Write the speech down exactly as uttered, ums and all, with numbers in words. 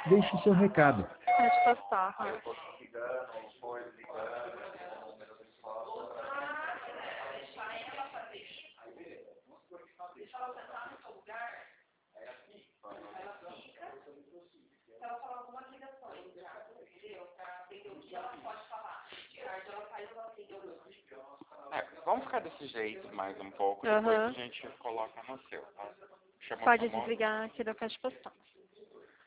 Deixe seu recado. Pode postar. Aham. É, vamos ficar desse jeito mais um pouco, Aham. depois a gente coloca no seu, tá? Chama Pode famosa. desligar aqui do Pode postar.